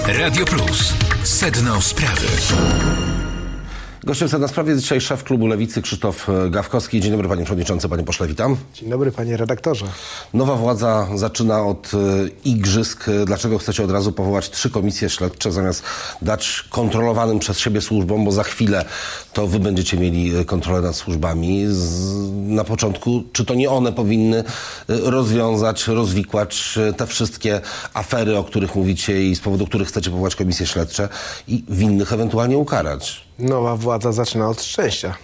Radio Plus. Sedno sprawy. Gościem Sedna Sprawy jest dzisiaj szef klubu Lewicy Krzysztof Gawkowski. Dzień dobry, panie przewodniczący, panie pośle, witam. Dzień dobry, panie redaktorze. Nowa władza zaczyna od igrzysk. Dlaczego chcecie od razu powołać 3 komisje śledcze, zamiast dać kontrolowanym przez siebie służbom, bo za chwilę to wy będziecie mieli kontrolę nad służbami. Na początku, czy to nie one powinny rozwiązać, rozwikłać te wszystkie afery, o których mówicie i z powodu których chcecie powołać komisje śledcze i winnych ewentualnie ukarać? Nowa władza zaczyna od szczęścia.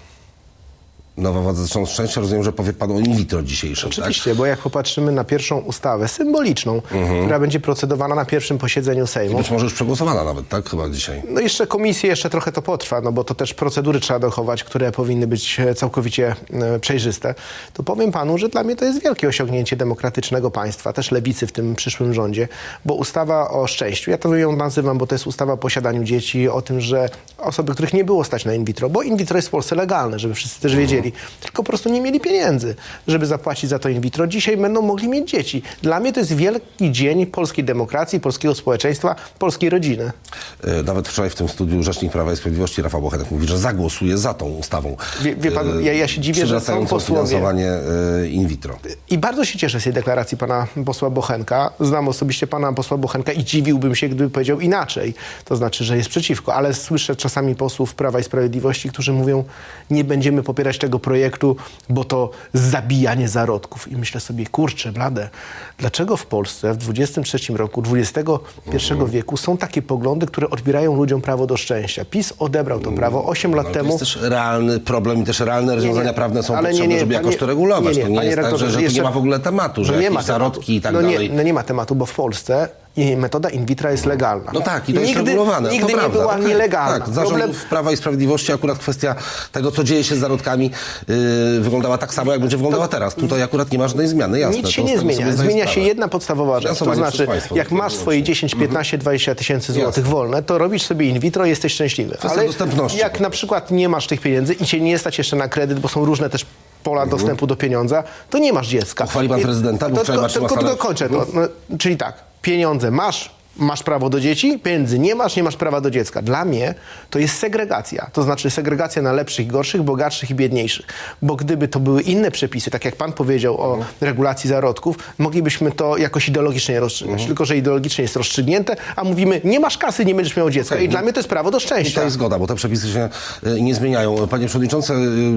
Nowa władza zaczyna od szczęścia. Rozumiem, że powie pan o in vitro dzisiejszym, Oczywiście, bo jak popatrzymy na pierwszą ustawę symboliczną, która będzie procedowana na pierwszym posiedzeniu Sejmu. Być może już przegłosowana nawet, tak? Chyba dzisiaj. No jeszcze komisje, jeszcze trochę to potrwa, no bo to też procedury trzeba dochować, które powinny być całkowicie przejrzyste. To powiem panu, że dla mnie to jest wielkie osiągnięcie demokratycznego państwa, też lewicy w tym przyszłym rządzie, bo ustawa o szczęściu, ja to ją nazywam, bo to jest ustawa o posiadaniu dzieci, o tym, że osoby, których nie było stać na in vitro, bo in vitro jest w Polsce legalne, żeby wszyscy też wiedzieli, tylko po prostu nie mieli pieniędzy, żeby zapłacić za to in vitro. Dzisiaj będą mogli mieć dzieci. Dla mnie to jest wielki dzień polskiej demokracji, polskiego społeczeństwa, polskiej rodziny. Nawet wczoraj w tym studiu rzecznik Prawa i Sprawiedliwości Rafał Bochenek mówi, że zagłosuje za tą ustawą. Wie pan, ja się dziwię, że są posłowie. Finansowanie in vitro. I bardzo się cieszę z tej deklaracji pana posła Bochenka. Znam osobiście pana posła Bochenka i dziwiłbym się, gdyby powiedział inaczej. To znaczy, że jest przeciwko. Ale słyszę czasami posłów Prawa i Sprawiedliwości, którzy mówią, nie będziemy popierać tego projektu, bo to zabijanie zarodków. I myślę sobie, kurczę, blade, dlaczego w Polsce w XXIII roku, XXI wieku są takie poglądy, które odbierają ludziom prawo do szczęścia? PiS odebrał to prawo 8 lat temu. To jest też realny problem i też realne rozwiązania prawne są potrzebne, żeby jakoś to regulować. To nie jest tak, że tu nie ma w ogóle tematu, że jakieś zarodki i tak dalej. Nie ma tematu, bo w Polsce metoda in vitro jest legalna. No tak, i to jest regulowane. Nigdy to nie była nielegalna. Tak, zarządów Prawa i Sprawiedliwości akurat kwestia tego, co dzieje się z zarodkami, wyglądała tak samo, jak będzie wyglądała teraz. Tutaj akurat nie ma żadnej zmiany, jasne. Nic się nie zmienia. Zmienia się jedna podstawowa rzecz. To znaczy, jak masz swoje 10, 15, 20 tysięcy złotych wolne, to robisz sobie in vitro i jesteś szczęśliwy. Ale jak na przykład nie masz tych pieniędzy i cię nie stać jeszcze na kredyt, bo są różne też pola dostępu do pieniądza, to nie masz dziecka. Chwali pan prezydenta? Tylko dokończę to. Czyli tak, pieniądze masz prawo do dzieci, pieniędzy nie masz prawa do dziecka. Dla mnie to jest segregacja. To znaczy segregacja na lepszych i gorszych, bogatszych i biedniejszych. Bo gdyby to były inne przepisy, tak jak pan powiedział o regulacji zarodków, moglibyśmy to jakoś ideologicznie rozstrzygnąć. Tylko że ideologicznie jest rozstrzygnięte, a mówimy, nie masz kasy, nie będziesz miał dziecka. I dla mnie to jest prawo do szczęścia. I to jest zgoda, bo te przepisy się nie zmieniają. Panie przewodniczący,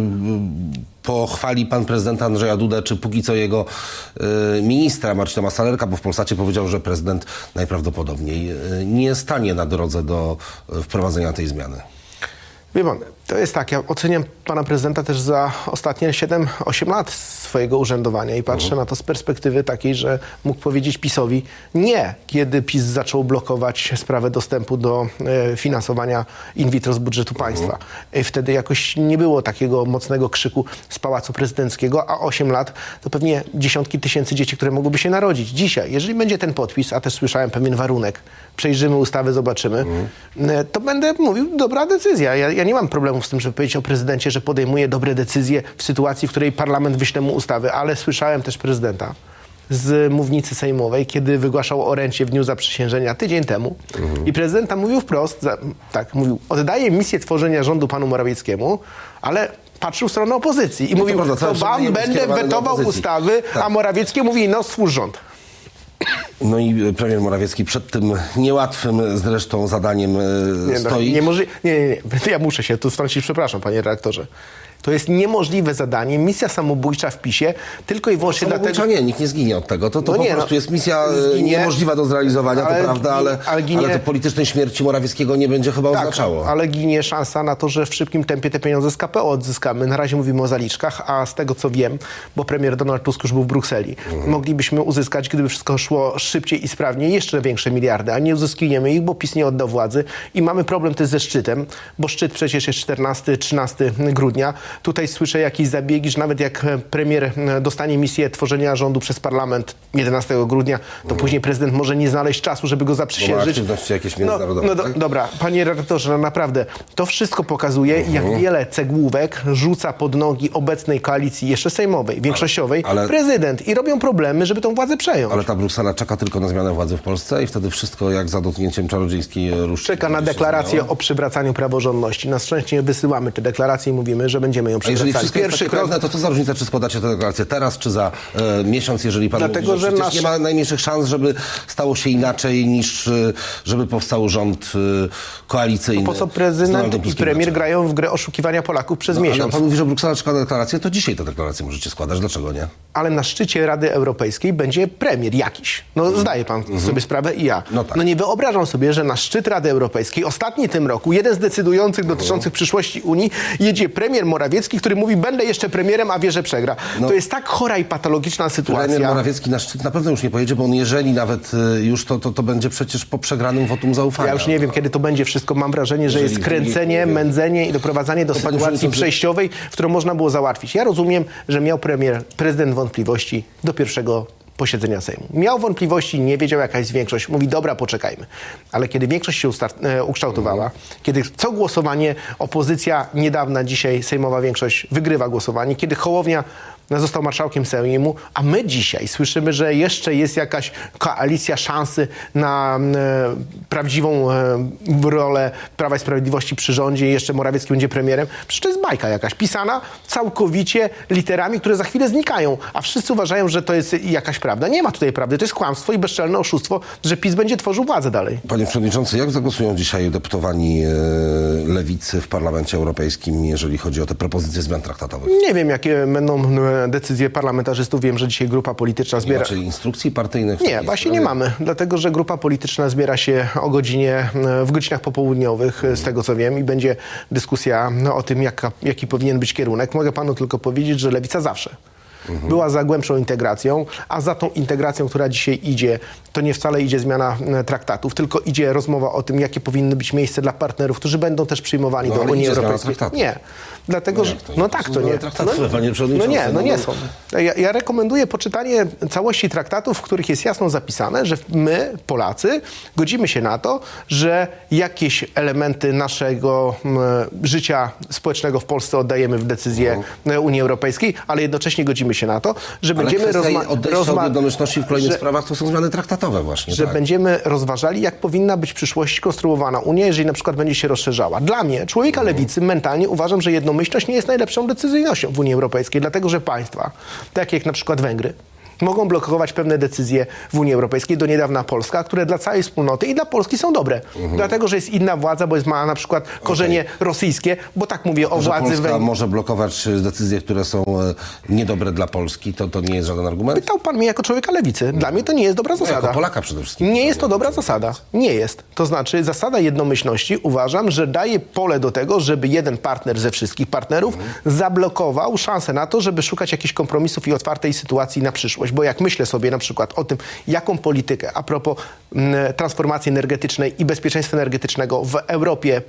pochwali pan prezydenta Andrzeja Dudę, czy póki co jego ministra Marcina Masalerka, bo w Polsacie powiedział, że prezydent najprawdopodobniej nie stanie na drodze do wprowadzenia tej zmiany. Wie pan, to jest tak, ja oceniam pana prezydenta też za ostatnie 7-8 lat swojego urzędowania i patrzę na to z perspektywy takiej, że mógł powiedzieć PiS-owi nie, kiedy PiS zaczął blokować sprawę dostępu do finansowania in vitro z budżetu państwa. Wtedy jakoś nie było takiego mocnego krzyku z Pałacu Prezydenckiego, a 8 lat to pewnie dziesiątki tysięcy dzieci, które mogłyby się narodzić. Dzisiaj, jeżeli będzie ten podpis, a też słyszałem pewien warunek, przejrzymy ustawę, zobaczymy, to będę mówił, dobra decyzja. Ja nie mam problemu z tym, żeby powiedzieć o prezydencie, że podejmuje dobre decyzje w sytuacji, w której parlament wyśle mu ustawy, ale słyszałem też prezydenta z mównicy sejmowej, kiedy wygłaszał orędzie w dniu zaprzysiężenia tydzień temu i prezydent tam mówił wprost, mówił, oddaję misję tworzenia rządu panu Morawieckiemu, ale patrzył w stronę opozycji i mówił, to wam będę wetował ustawy, a Morawiecki mówi, no stwórz rząd. No i premier Morawiecki przed tym niełatwym zresztą zadaniem stoi. Nie. Ja muszę się tu wtrącić, przepraszam, panie redaktorze. To jest niemożliwe zadanie, misja samobójcza w PiS-ie, tylko i wyłącznie dlatego... Nie, nikt nie zginie od tego. To po prostu jest misja niemożliwa do zrealizowania, to prawda, ale to politycznej śmierci Morawieckiego nie będzie chyba oznaczało. Ale ginie szansa na to, że w szybkim tempie te pieniądze z KPO odzyskamy. Na razie mówimy o zaliczkach, a z tego co wiem, bo premier Donald Tusk już był w Brukseli, moglibyśmy uzyskać, gdyby wszystko szło szybciej i sprawniej, jeszcze większe miliardy, a nie uzyskujemy ich, bo PiS nie oddał władzy i mamy problem też ze szczytem, bo szczyt przecież jest 14-13 grudnia. tutaj słyszę jakieś zabiegi, że nawet jak premier dostanie misję tworzenia rządu przez parlament 11 grudnia, to później prezydent może nie znaleźć czasu, żeby go zaprzysiężyć. Aktywności jakieś międzynarodowe. Tak? Dobra, panie redaktorze, naprawdę, to wszystko pokazuje, jak wiele cegłówek rzuca pod nogi obecnej koalicji, jeszcze sejmowej, większościowej, prezydent i robią problemy, żeby tą władzę przejąć. Ale ta Bruksela czeka tylko na zmianę władzy w Polsce i wtedy wszystko jak za dotknięciem czarodziejskiej różdżki. Czeka na deklarację o przywracaniu praworządności. Na szczęście wysyłamy te deklaracje i mówimy, że będziemy ją przywracać. A jeżeli wszystko jest takie pewne, to co za różnica, czy składacie tę deklarację teraz, czy za miesiąc, jeżeli pan mówi, że przecież nie ma najmniejszych szans, żeby stało się inaczej, niż żeby powstał rząd koalicyjny. Po co prezydent i premier grają w grę oszukiwania Polaków przez miesiąc? Ale pan mówi, że Bruksela czeka na deklarację, to dzisiaj tę deklarację możecie składać. Dlaczego nie? Ale na szczycie Rady Europejskiej będzie premier jakiś. No zdaje pan sobie sprawę i ja. No tak. No nie wyobrażam sobie, że na szczyt Rady Europejskiej, ostatni tym roku, jeden z decydujących dotyczących przyszłości Unii, jedzie premier Morawiecki, który mówi, będę jeszcze premierem, a wie, że przegra. To jest tak chora i patologiczna sytuacja. Premier Morawiecki na szczyt na pewno już nie pojedzie, bo on jeżeli nawet już, to będzie przecież po przegranym wotum zaufania. Ja już nie wiem, kiedy to będzie wszystko. Mam wrażenie, że jest kręcenie, mędzenie i doprowadzanie do sytuacji przejściowej, którą można było załatwić. Ja rozumiem, że miał prezydent wątpliwości do pierwszego posiedzenia Sejmu. Miał wątpliwości, nie wiedział jaka jest większość. Mówi, dobra, poczekajmy. Ale kiedy większość się ukształtowała, kiedy co głosowanie opozycja niedawna, dzisiaj sejmowa większość wygrywa głosowanie, kiedy Hołownia został marszałkiem Sejmu, a my dzisiaj słyszymy, że jeszcze jest jakaś koalicja szansy na prawdziwą rolę Prawa i Sprawiedliwości przy rządzie i jeszcze Morawiecki będzie premierem. Przecież to jest bajka jakaś, pisana całkowicie literami, które za chwilę znikają, a wszyscy uważają, że to jest jakaś prawda. Nie ma tutaj prawdy, to jest kłamstwo i bezczelne oszustwo, że PiS będzie tworzył władzę dalej. Panie Przewodniczący, jak zagłosują dzisiaj deputowani lewicy w Parlamencie Europejskim, jeżeli chodzi o te propozycje zmian traktatowych? Nie wiem, jakie będą decyzje parlamentarzystów. Wiem, że dzisiaj grupa polityczna zbiera... Nie macie instrukcji partyjnych? Nie, właśnie nie mamy. Dlatego, że grupa polityczna zbiera się w godzinach popołudniowych, z tego co wiem, i będzie dyskusja o tym, jaki powinien być kierunek. Mogę panu tylko powiedzieć, że Lewica zawsze była za głębszą integracją, a za tą integracją, która dzisiaj idzie, to nie wcale idzie zmiana traktatów, tylko idzie rozmowa o tym, jakie powinny być miejsce dla partnerów, którzy będą też przyjmowani do Unii Europejskiej. Nie. Dlatego, że... No tak, to nie. No nie są. Ja rekomenduję poczytanie całości traktatów, w których jest jasno zapisane, że my, Polacy, godzimy się na to, że jakieś elementy naszego życia społecznego w Polsce oddajemy w decyzję Unii Europejskiej, ale jednocześnie godzimy się na to, że będziemy odejście od jednomyślności w kolejnych sprawach to są zmiany traktatowe właśnie. Że będziemy rozważali, jak powinna być w przyszłości konstruowana Unia, jeżeli na przykład będzie się rozszerzała. Dla mnie, człowieka lewicy, mentalnie uważam, że jednomyślność nie jest najlepszą decyzyjnością w Unii Europejskiej, dlatego że państwa, tak jak na przykład Węgry, mogą blokować pewne decyzje w Unii Europejskiej, do niedawna Polska, które dla całej wspólnoty i dla Polski są dobre. Dlatego, że jest inna władza, bo ma na przykład korzenie rosyjskie, bo tak mówię o władzy... Polska może blokować decyzje, które są niedobre dla Polski, to nie jest żaden argument? Pytał pan mnie jako człowieka lewicy. Dla mnie to nie jest dobra zasada. Jako Polaka przede wszystkim. Nie jest to dobra zasada. Nie jest. To znaczy zasada jednomyślności uważam, że daje pole do tego, żeby jeden partner ze wszystkich partnerów zablokował szansę na to, żeby szukać jakichś kompromisów i otwartej sytuacji na przyszłość. Bo jak myślę sobie na przykład o tym, jaką politykę a propos transformacji energetycznej i bezpieczeństwa energetycznego w Europie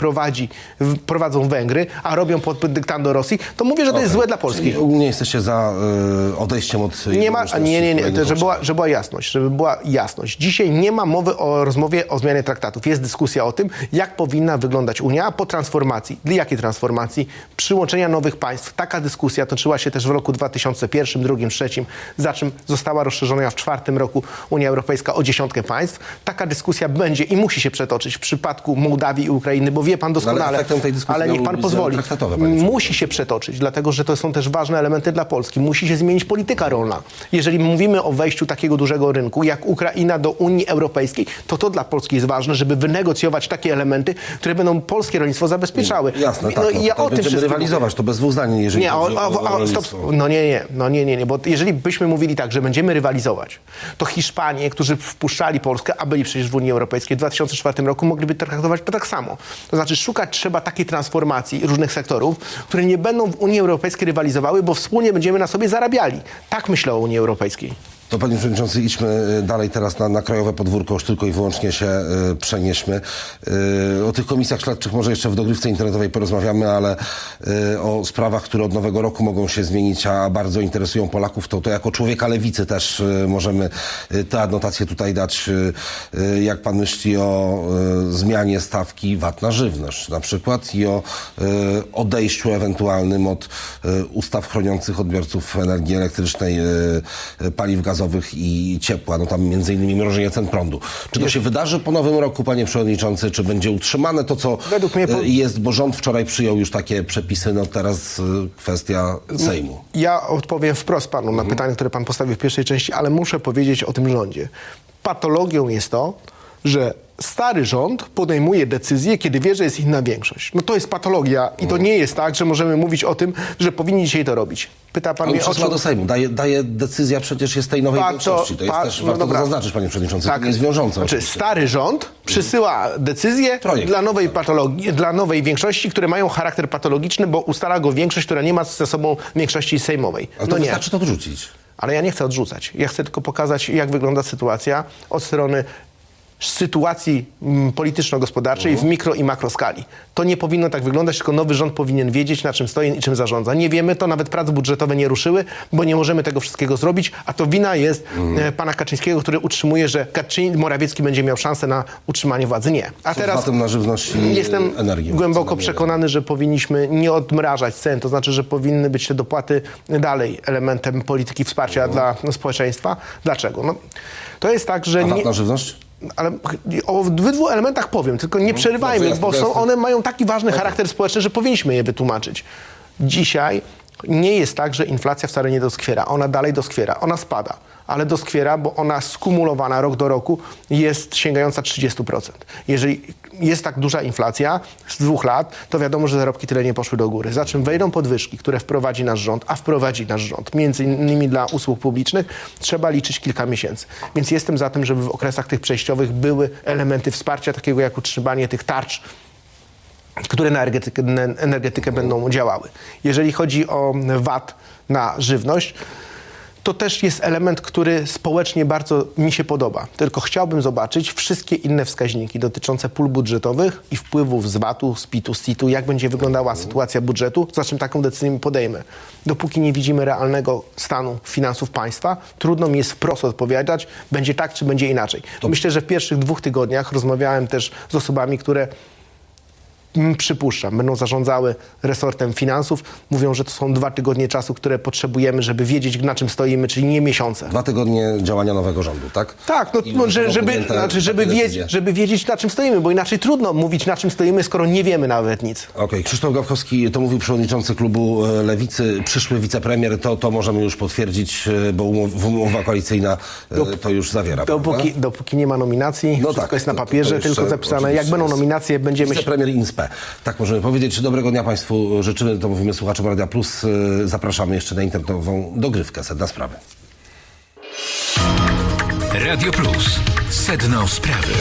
prowadzą Węgry, a robią pod dyktando Rosji, to mówię, że to jest złe dla Polski. Nie jesteście za odejściem od... Nie, żeby była jasność. Dzisiaj nie ma mowy o rozmowie o zmianie traktatów. Jest dyskusja o tym, jak powinna wyglądać Unia po transformacji. Dla jakiej transformacji? Przyłączenia nowych państw. Taka dyskusja toczyła się też w roku 2001, 2002, 2003, za czym została rozszerzona w 2004 roku Unia Europejska o 10 państw. Taka dyskusja będzie i musi się przetoczyć w przypadku Mołdawii i Ukrainy, bo wie pan doskonale, ale niech pan pozwoli. Musi się przetoczyć, dlatego że to są też ważne elementy dla Polski. Musi się zmienić polityka rolna. Jeżeli mówimy o wejściu takiego dużego rynku jak Ukraina do Unii Europejskiej, to dla Polski jest ważne, żeby wynegocjować takie elementy, które będą polskie rolnictwo zabezpieczały. Jasne, tak. I ja o tym będziemy rywalizować, to bez dwóch zdań, jeżeli chodzi o stop. Nie, bo jeżeli byśmy mówili tak, że będziemy rywalizować, to Hiszpanie, którzy wpuszczali Polskę, a byli przecież w Unii Europejskiej w 2004 roku, mogliby traktować to tak samo. To znaczy szukać trzeba takiej transformacji różnych sektorów, które nie będą w Unii Europejskiej rywalizowały, bo wspólnie będziemy na sobie zarabiali. Tak myślę o Unii Europejskiej. To panie przewodniczący, idźmy dalej teraz na krajowe podwórko, już tylko i wyłącznie się przenieśmy. O tych komisjach śledczych może jeszcze w dogrywce internetowej porozmawiamy, ale o sprawach, które od nowego roku mogą się zmienić, a bardzo interesują Polaków, to jako człowieka lewicy też możemy tę adnotację tutaj dać. Jak pan myśli o zmianie stawki VAT na żywność na przykład i o odejściu ewentualnym od ustaw chroniących odbiorców energii elektrycznej, paliw gazowych i ciepła, no tam między innymi mrożenie cen prądu. Czy to się wydarzy po nowym roku, panie przewodniczący, czy będzie utrzymane to, co według mnie jest, bo rząd wczoraj przyjął już takie przepisy, no teraz kwestia Sejmu. Ja odpowiem wprost panu na pytanie, które pan postawił w pierwszej części, ale muszę powiedzieć o tym rządzie. Patologią jest to, że stary rząd podejmuje decyzje, kiedy wie, że jest inna większość. No to jest patologia i to nie jest tak, że możemy mówić o tym, że powinni dzisiaj to robić. Pyta pan mnie o do Sejmu. Daje decyzja przecież jest tej nowej większości. To jest też, warto to zaznaczyć, panie przewodniczący, tak, to nie jest wiążące. Znaczy, stary rząd przysyła decyzję dla nowej patologii, dla nowej większości, które mają charakter patologiczny, bo ustala go większość, która nie ma ze sobą większości sejmowej. Ale to wystarczy to odrzucić. Ale ja nie chcę odrzucać. Ja chcę tylko pokazać, jak wygląda sytuacja od strony sytuacji polityczno-gospodarczej w mikro i makroskali. To nie powinno tak wyglądać, tylko nowy rząd powinien wiedzieć, na czym stoi i czym zarządza. Nie wiemy, to nawet prace budżetowe nie ruszyły, bo nie możemy tego wszystkiego zrobić, a to wina jest pana Kaczyńskiego, który utrzymuje, że Morawiecki będzie miał szansę na utrzymanie władzy. Nie. A teraz na żywność i jestem energię, głęboko przekonany, że powinniśmy nie odmrażać cen, to znaczy, że powinny być te dopłaty dalej elementem polityki wsparcia dla społeczeństwa. Dlaczego? No, to jest tak, że... VAT na żywność? Ale o obydwu elementach powiem, tylko nie przerywajmy, bo one mają taki ważny charakter społeczny, że powinniśmy je wytłumaczyć. Dzisiaj nie jest tak, że inflacja wcale nie doskwiera. Ona dalej doskwiera. Ona spada, ale doskwiera, bo ona skumulowana rok do roku jest sięgająca 30%. Jeżeli jest tak duża inflacja z 2 lat, to wiadomo, że zarobki tyle nie poszły do góry. Za czym wejdą podwyżki, które wprowadzi nasz rząd, a wprowadzi nasz rząd, między innymi dla usług publicznych, trzeba liczyć kilka miesięcy. Więc jestem za tym, żeby w okresach tych przejściowych były elementy wsparcia, takiego jak utrzymanie tych tarcz, które na energetykę będą działały. Jeżeli chodzi o VAT na żywność, to też jest element, który społecznie bardzo mi się podoba. Tylko chciałbym zobaczyć wszystkie inne wskaźniki dotyczące pól budżetowych i wpływów z VAT-u, z PIT-u, z CIT-u, jak będzie wyglądała sytuacja budżetu, za czym taką decyzję podejmę. Dopóki nie widzimy realnego stanu finansów państwa, trudno mi jest wprost odpowiadać, będzie tak, czy będzie inaczej. Myślę, że w pierwszych 2 tygodniach rozmawiałem też z osobami, które przypuszczam, będą zarządzały resortem finansów. Mówią, że to są 2 tygodnie czasu, które potrzebujemy, żeby wiedzieć, na czym stoimy, czyli nie miesiące. 2 tygodnie działania nowego rządu, tak? Tak, no, żeby wiedzieć, na czym stoimy, bo inaczej trudno mówić, na czym stoimy, skoro nie wiemy nawet nic. Okej. Krzysztof Gawkowski, to mówił przewodniczący klubu Lewicy, przyszły wicepremier, to możemy już potwierdzić, bo umowa koalicyjna to już zawiera. Dopóki nie ma nominacji, wszystko jest na papierze, tylko zapisane. Jak będą nominacje, będziemy wicepremier INSPE. Tak możemy powiedzieć. Dobrego dnia Państwu życzymy. To mówimy słuchaczom Radia Plus. Zapraszamy jeszcze na internetową dogrywkę Sedna Sprawy. Radio Plus. Sedno Sprawy.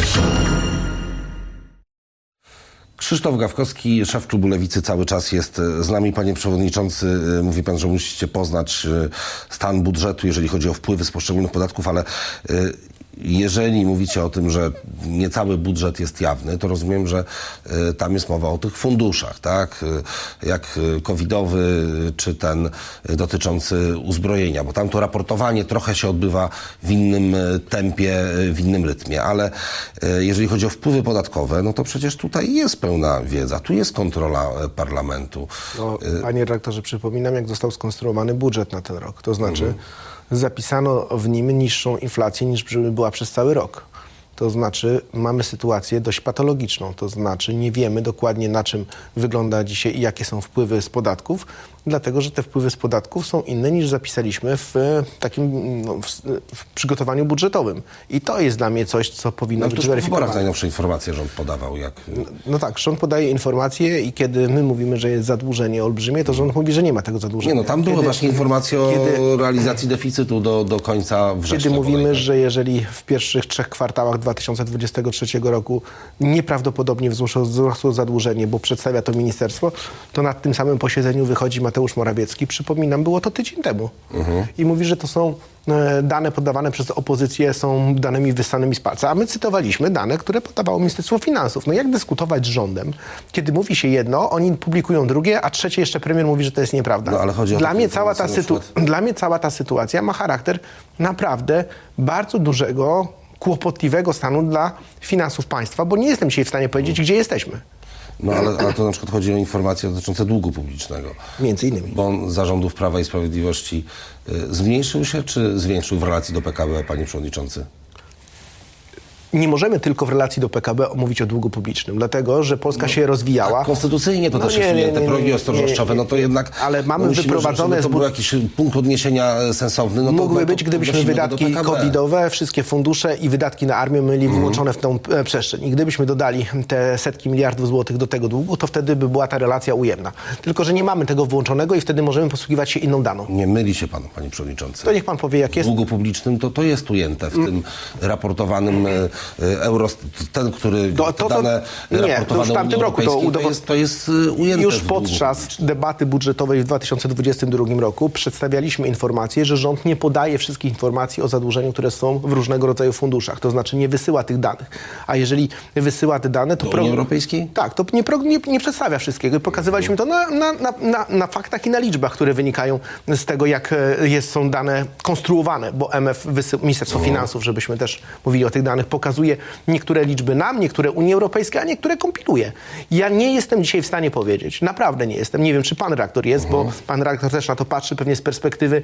Krzysztof Gawkowski, szef klubu Lewicy, cały czas jest z nami. Panie przewodniczący, mówi pan, że musicie poznać stan budżetu, jeżeli chodzi o wpływy z poszczególnych podatków, ale jeżeli mówicie o tym, że nie cały budżet jest jawny, to rozumiem, że tam jest mowa o tych funduszach, tak? Jak covidowy, czy ten dotyczący uzbrojenia, bo tam to raportowanie trochę się odbywa w innym tempie, w innym rytmie, ale jeżeli chodzi o wpływy podatkowe, no to przecież tutaj jest pełna wiedza, tu jest kontrola parlamentu. No, panie redaktorze, przypominam, jak został skonstruowany budżet na ten rok, to znaczy zapisano w nim niższą inflację niż była przez cały rok. To znaczy mamy sytuację dość patologiczną, to znaczy nie wiemy dokładnie, na czym wygląda dzisiaj i jakie są wpływy z podatków, dlatego że te wpływy z podatków są inne niż zapisaliśmy w takim w przygotowaniu budżetowym. I to jest dla mnie coś, co powinno być weryfikowane. W wyborach najnowsze informacje rząd podawał. No tak, rząd podaje informacje i kiedy my mówimy, że jest zadłużenie olbrzymie, to rząd mówi, że nie ma tego zadłużenia. Nie, no tam były właśnie informacje o realizacji deficytu do końca września. Kiedy mówimy, że jeżeli w pierwszych 3 kwartałach 2023 roku nieprawdopodobnie wzrosło zadłużenie, bo przedstawia to ministerstwo, to na tym samym posiedzeniu wychodzi Mateusz Morawiecki, przypominam, było to tydzień temu, i mówi, że to są dane podawane przez opozycję, są danymi wyssanymi z palca, a my cytowaliśmy dane, które podawało Ministerstwo Finansów. No jak dyskutować z rządem, kiedy mówi się jedno, oni publikują drugie, a trzecie jeszcze premier mówi, że to jest nieprawda. No, ale chodzi o Dla mnie cała ta sytuacja ma charakter naprawdę bardzo dużego, kłopotliwego stanu dla finansów państwa, bo nie jestem dzisiaj w stanie powiedzieć, gdzie jesteśmy. No ale to na przykład chodzi o informacje dotyczące długu publicznego. Między innymi. Bo on za rządów Prawa i Sprawiedliwości zmniejszył się, czy zwiększył w relacji do PKB, panie przewodniczący? Nie możemy tylko w relacji do PKB mówić o długu publicznym, dlatego, że Polska się rozwijała. Tak, konstytucyjnie to też jest ujęte, progi ostrożnościowe, no to jednak... Ale mamy wyprowadzone... Żeby to był jakiś punkt odniesienia sensowny, no to... Mógłby być, gdybyśmy wydatki covidowe, wszystkie fundusze i wydatki na armię mieli włączone w tą przestrzeń. I gdybyśmy dodali te setki miliardów złotych do tego długu, to wtedy by była ta relacja ujemna. Tylko że nie mamy tego włączonego i wtedy możemy posługiwać się inną daną. Nie myli się pan, panie przewodniczący. To niech pan powie, jak jest. W długu publicznym to jest ujęte w tym raportowanym ten, który dane nie, to już w tamtym roku to jest ujęte. Już podczas debaty budżetowej w 2022 roku przedstawialiśmy informację, że rząd nie podaje wszystkich informacji o zadłużeniu, które są w różnego rodzaju funduszach. To znaczy nie wysyła tych danych. A jeżeli wysyła te dane, to... Do Unii Europejskiej? Tak, to nie przedstawia wszystkiego. I pokazywaliśmy to na faktach i na liczbach, które wynikają z tego, jak są dane konstruowane, bo Ministerstwo Finansów, żebyśmy też mówili o tych danych, pokazuje niektóre liczby nam, niektóre Unii Europejskiej, a niektóre kompiluje. Ja nie jestem dzisiaj w stanie powiedzieć, naprawdę nie jestem, nie wiem, czy pan redaktor jest, bo pan redaktor też na to patrzy pewnie z perspektywy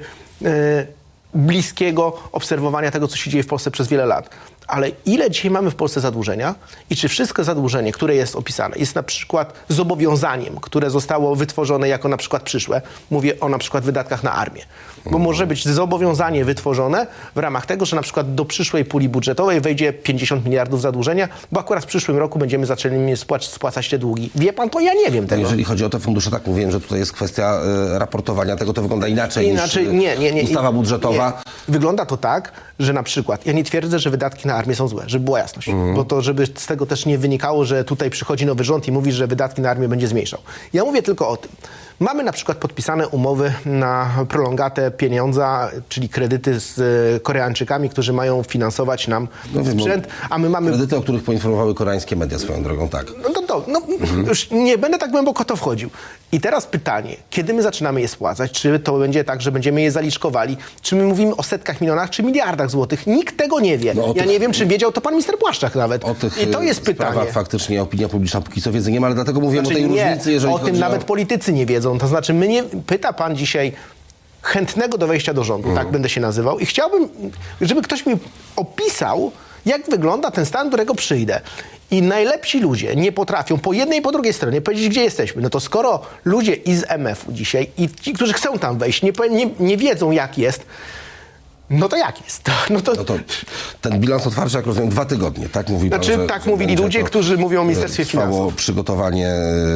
bliskiego obserwowania tego, co się dzieje w Polsce przez wiele lat. Ale ile dzisiaj mamy w Polsce zadłużenia i czy wszystko zadłużenie, które jest opisane, jest na przykład zobowiązaniem, które zostało wytworzone jako na przykład przyszłe. Mówię o na przykład wydatkach na armię. Bo może być zobowiązanie wytworzone w ramach tego, że na przykład do przyszłej puli budżetowej wejdzie 50 miliardów zadłużenia, bo akurat w przyszłym roku będziemy zaczęli spłacać te długi. Wie pan to? Ja nie wiem tego. Jeżeli chodzi o te fundusze, tak mówiłem, że tutaj jest kwestia raportowania tego, to wygląda inaczej niż ustawa budżetowa. Nie. Wygląda to tak, że na przykład, ja nie twierdzę, że wydatki na armię są złe, żeby była jasność. Bo to, żeby z tego też nie wynikało, że tutaj przychodzi nowy rząd i mówi, że wydatki na armię będzie zmniejszał. Ja mówię tylko o tym. Mamy na przykład podpisane umowy na prolongatę pieniądza, czyli kredyty z Koreańczykami, którzy mają finansować nam sprzęt, a my mamy... Kredyty, o których poinformowały koreańskie media swoją drogą, tak. Już nie będę tak głęboko to wchodził. I teraz pytanie, kiedy my zaczynamy je spłacać? Czy to będzie tak, że będziemy je zaliczkowali? Czy my mówimy o setkach milionach, czy miliardach złotych? Nikt tego nie wie. Ja nie wiem, czy wiedział to pan minister Błaszczak nawet. I to jest pytanie. Faktycznie opinia publiczna póki co wiedzy nie ma, ale dlatego mówię o tej różnicy, jeżeli o tym nawet politycy nie wiedzą. To znaczy, pyta pan dzisiaj chętnego do wejścia do rządu, tak będę się nazywał, i chciałbym, żeby ktoś mi opisał, jak wygląda ten stan, do którego przyjdę. I najlepsi ludzie nie potrafią po jednej i po drugiej stronie powiedzieć, gdzie jesteśmy. No to skoro ludzie i z MF-u dzisiaj i ci, którzy chcą tam wejść, nie wiedzą, jak jest, no to jak jest? No to ten bilans otwarcia, jak rozumiem, 2 tygodnie, tak? Mówi pan, tak mówili ludzie, którzy mówią o Ministerstwie Finansów. Przygotowanie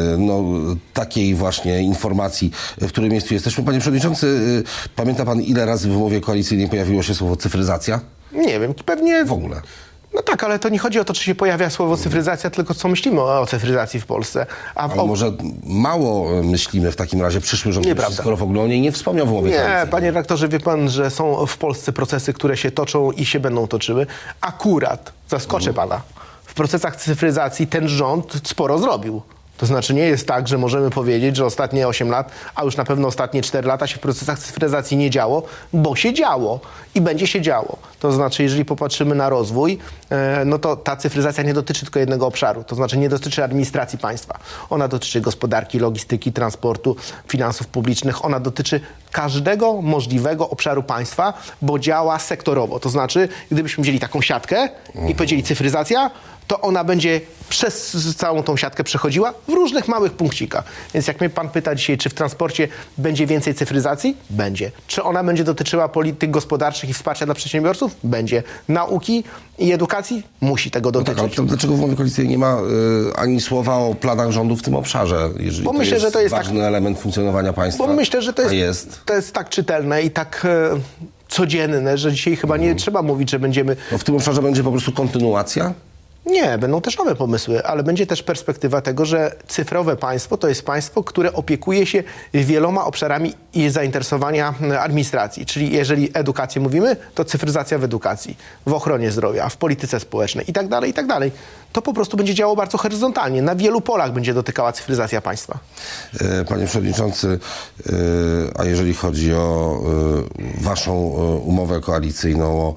takiej właśnie informacji, w którym miejscu jesteśmy. Panie przewodniczący, pamięta pan, ile razy w umowie koalicyjnej pojawiło się słowo cyfryzacja? Nie wiem, pewnie... W ogóle. No tak, ale to nie chodzi o to, czy się pojawia słowo cyfryzacja, tylko co myślimy o cyfryzacji w Polsce. Ale może mało myślimy w takim razie przyszły rząd, skoro w ogóle o niej nie wspomniał w umowie koalicyjnej. Nie, panie redaktorze, wie pan, że są w Polsce procesy, które się toczą i się będą toczyły. Akurat, zaskoczę pana, w procesach cyfryzacji ten rząd sporo zrobił. To znaczy nie jest tak, że możemy powiedzieć, że ostatnie 8 lat, a już na pewno ostatnie 4 lata się w procesach cyfryzacji nie działo, bo się działo i będzie się działo. To znaczy, jeżeli popatrzymy na rozwój, no to ta cyfryzacja nie dotyczy tylko jednego obszaru. To znaczy nie dotyczy administracji państwa. Ona dotyczy gospodarki, logistyki, transportu, finansów publicznych. Ona dotyczy każdego możliwego obszaru państwa, bo działa sektorowo. To znaczy, gdybyśmy wzięli taką siatkę i powiedzieli cyfryzacja, to ona będzie przez całą tą siatkę przechodziła w różnych małych punkcikach. Więc jak mnie pan pyta dzisiaj, czy w transporcie będzie więcej cyfryzacji? Będzie. Czy ona będzie dotyczyła polityk gospodarczych i wsparcia dla przedsiębiorców? Będzie. Nauki i edukacji? Musi tego dotyczyć. No tak, ale dlaczego w umowie koalicyjnej nie ma ani słowa o planach rządu w tym obszarze? Jeżeli bo myślę, że to jest ważny element funkcjonowania państwa. Bo myślę, że to jest tak czytelne i tak... codzienne, że dzisiaj chyba nie trzeba mówić, że będziemy... No w tym obszarze będzie po prostu kontynuacja? Nie, będą też nowe pomysły, ale będzie też perspektywa tego, że cyfrowe państwo to jest państwo, które opiekuje się wieloma obszarami i zainteresowania administracji. Czyli jeżeli edukację mówimy, to cyfryzacja w edukacji, w ochronie zdrowia, w polityce społecznej i tak dalej, i tak dalej. To po prostu będzie działało bardzo horyzontalnie. Na wielu polach będzie dotykała cyfryzacja państwa. Panie Przewodniczący, a jeżeli chodzi o Waszą umowę koalicyjną, o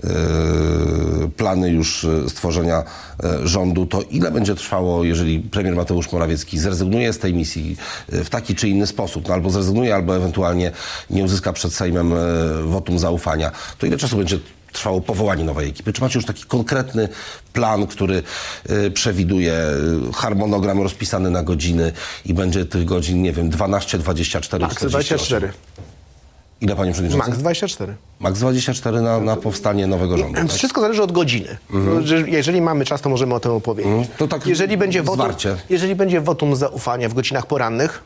plany już stworzenia rządu, to ile będzie trwało, jeżeli premier Mateusz Morawiecki zrezygnuje z tej misji w taki czy inny sposób, no albo zrezygnuje, albo ewentualnie nie uzyska przed Sejmem wotum zaufania, to ile czasu będzie trwało powołanie nowej ekipy? Czy macie już taki konkretny plan, który przewiduje harmonogram rozpisany na godziny i będzie tych godzin, nie wiem, 12, 24, Max 48? 24. Ile, panie przewodniczący? Max 24. Max 24 na powstanie nowego rządu. Tak? Wszystko zależy od godziny. Jeżeli mamy czas, to możemy o tym opowiedzieć. To tak jeżeli będzie wotum zaufania w godzinach porannych,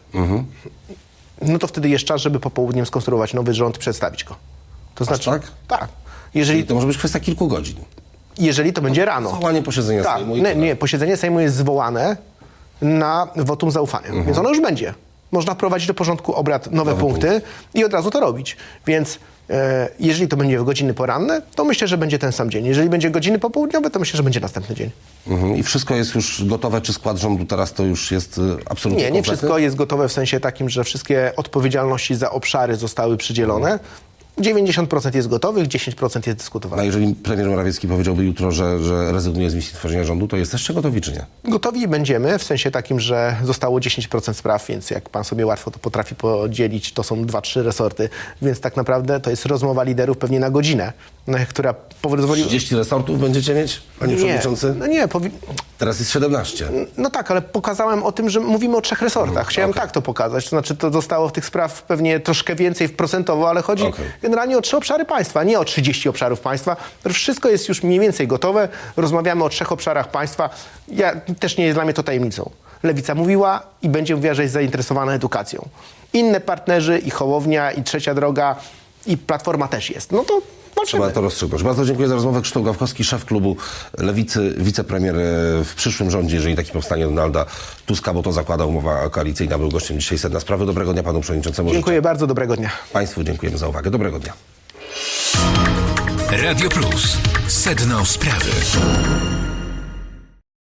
no to wtedy jest czas, żeby popołudniem skonstruować nowy rząd i przedstawić go. To znaczy, tak? Tak. Czyli to może być kwestia kilku godzin. Jeżeli to będzie rano. Zwołanie posiedzenia Tak. Sejmu. Nie, posiedzenie Sejmu jest zwołane na wotum zaufania, więc ono już będzie. Można wprowadzić do porządku obrad nowe punkty i od razu to robić. Więc jeżeli to będzie w godziny poranne, to myślę, że będzie ten sam dzień. Jeżeli będzie godziny popołudniowe, to myślę, że będzie następny dzień. I wszystko jest już gotowe? Czy skład rządu teraz to już jest absolutnie Nie kompletny? wszystko jest gotowe w sensie takim, że wszystkie odpowiedzialności za obszary zostały przydzielone. 90% jest gotowych, 10% jest dyskutowane. A jeżeli premier Morawiecki powiedziałby jutro, że rezygnuje z misji tworzenia rządu, to jesteście gotowi, czy nie? Gotowi będziemy, w sensie takim, że zostało 10% spraw, więc jak pan sobie łatwo to potrafi podzielić, to są 2-3 resorty, więc tak naprawdę to jest rozmowa liderów pewnie na godzinę, która pozwoli... 30 resortów będziecie mieć, panie przewodniczący? No nie, Teraz jest 17. No tak, ale pokazałem o tym, że mówimy o 3 resortach. Chciałem tak to pokazać. To znaczy, to zostało w tych spraw pewnie troszkę więcej procentowo, ale chodzi generalnie o 3 obszary państwa, nie o 30 obszarów państwa. Wszystko jest już mniej więcej gotowe. Rozmawiamy o 3 obszarach państwa. Też nie jest dla mnie to tajemnicą. Lewica mówiła i będzie mówiła, że jest zainteresowana edukacją. Inne partnerzy, i Hołownia, i Trzecia Droga, i Platforma też jest. No to trzeba to rozstrzygnąć. Bardzo dziękuję za rozmowę. Krzysztof Gawkowski, szef klubu Lewicy, wicepremier w przyszłym rządzie, jeżeli taki powstanie Donalda Tuska, bo to zakłada umowa koalicyjna, był gościem dzisiaj Sedna Sprawy. Dobrego dnia panu przewodniczącemu. Dziękuję bardzo, dobrego dnia. Państwu dziękujemy za uwagę. Dobrego dnia. Radio Plus. Sedno Sprawy.